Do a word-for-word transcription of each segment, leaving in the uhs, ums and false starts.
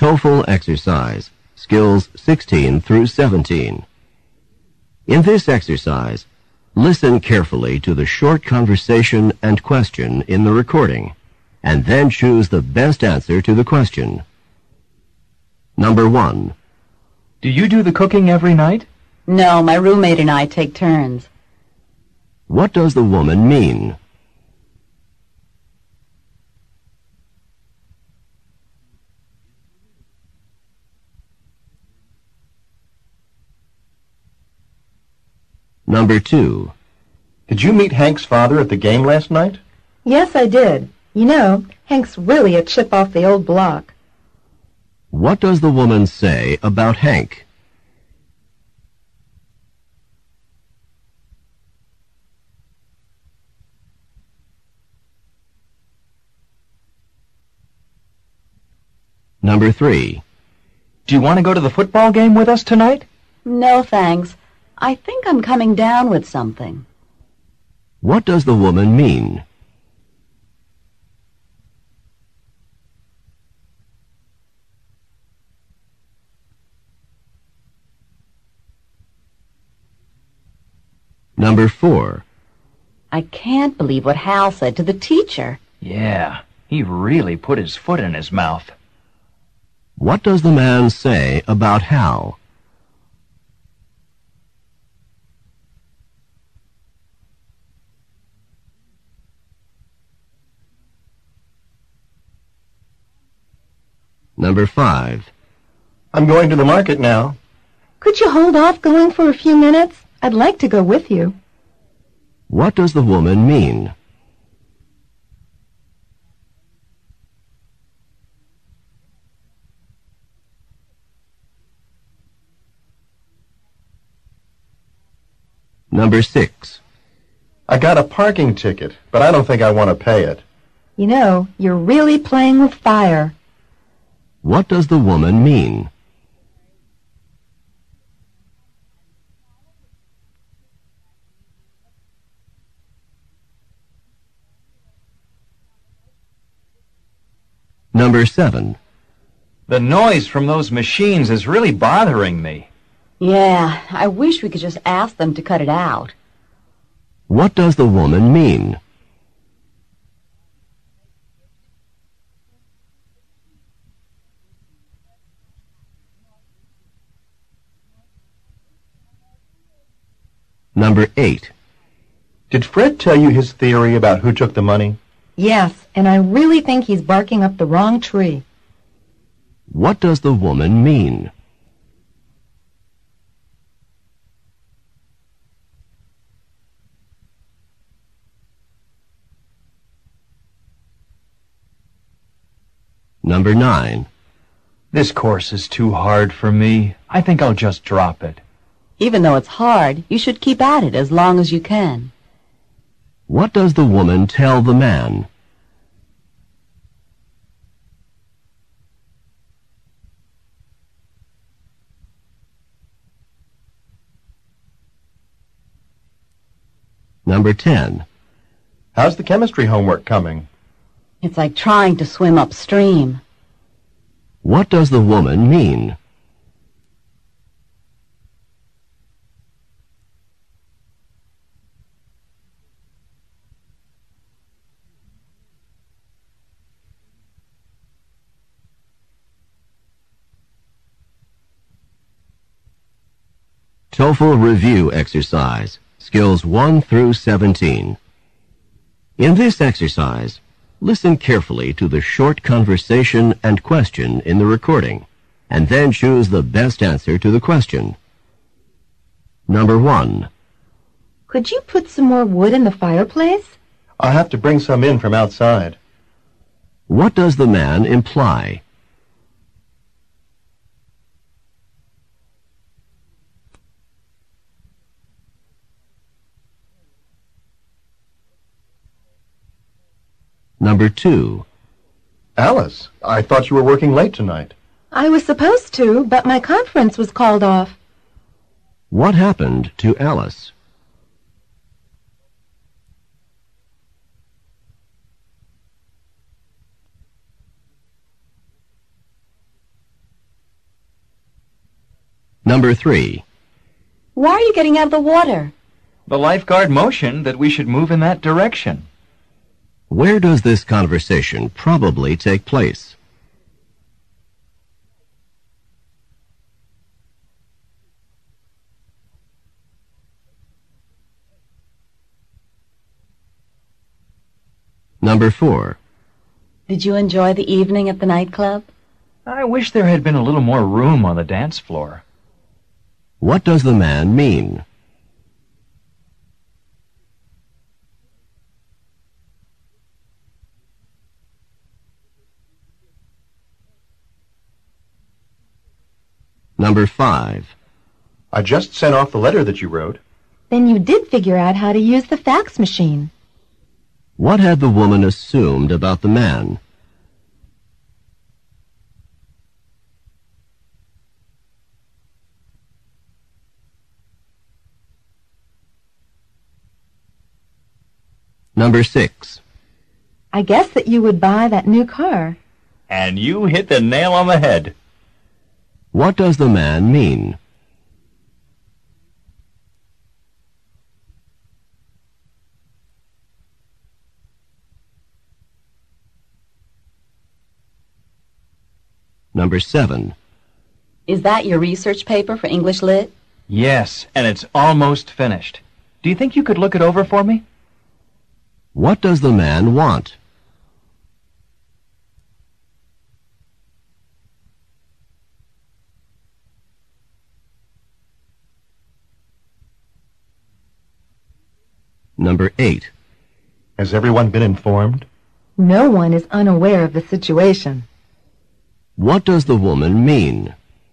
TOEFL exercise, skills sixteen through seventeen. In this exercise, listen carefully to the short conversation and question in the recording, and then choose the best answer to the question. Number one. Do you do the cooking every night? No, my roommate and I take turns. What does the woman mean? Number two. Did you meet Hank's father at the game last night? Yes, I did. You know, Hank's really a chip off the old block. What does the woman say about Hank? Number three. Do you want to go to the football game with us tonight? No, thanks. I think I'm coming down with something. What does the woman mean? Number four. I can't believe what Hal said to the teacher. Yeah, he really put his foot in his mouth. What does the man say about Hal? Number five. I'm going to the market now. Could you hold off going for a few minutes? I'd like to go with you. What does the woman mean? Number six. I got a parking ticket, but I don't think I want to pay it. You know, you're really playing with fire. What does the woman mean? Number seven. The noise from those machines is really bothering me. Yeah, I wish we could just ask them to cut it out. What does the woman mean? Number eight. Did Fred tell you his theory about who took the money? Yes, and I really think he's barking up the wrong tree. What does the woman mean? Number nine. This course is too hard for me. I think I'll just drop it. Even though it's hard, you should keep at it as long as you can. What does the woman tell the man? Number ten. How's the chemistry homework coming? It's like trying to swim upstream. What does the woman mean? TOEFL review exercise, skills one through seventeen. In this exercise, listen carefully to the short conversation and question in the recording, and then choose the best answer to the question. Number one. Could you put some more wood in the fireplace? I'll have to bring some in from outside. What does the man imply? Number two. Alice, I thought you were working late tonight. I was supposed to, but my conference was called off. What happened to Alice? Number three. Why are you getting out of the water? The lifeguard motioned that we should move in that direction. Where does this conversation probably take place? Number four. Did you enjoy the evening at the nightclub? I wish there had been a little more room on the dance floor. What does the man mean? Number five. I just sent off the letter that you wrote. Then you did figure out how to use the fax machine. What had the woman assumed about the man? Number six. I guess that you would buy that new car. And you hit the nail on the head. What does the man mean? Number seven. Is that your research paper for English Lit? Yes, and it's almost finished. Do you think you could look it over for me? What does the man want? Number eight. Has everyone been informed? No one is unaware of the situation. What does the woman mean?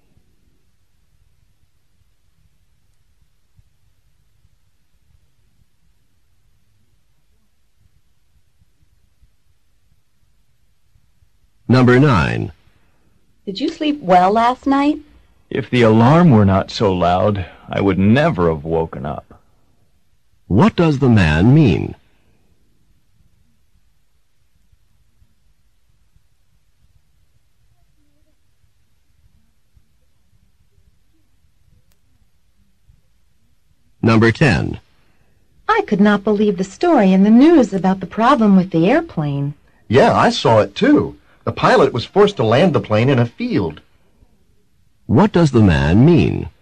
Number nine. Did you sleep well last night? If the alarm were not so loud, I would never have woken up. What does the man mean? Number ten. I could not believe the story in the news about the problem with the airplane. Yeah, I saw it too. The pilot was forced to land the plane in a field. What does the man mean?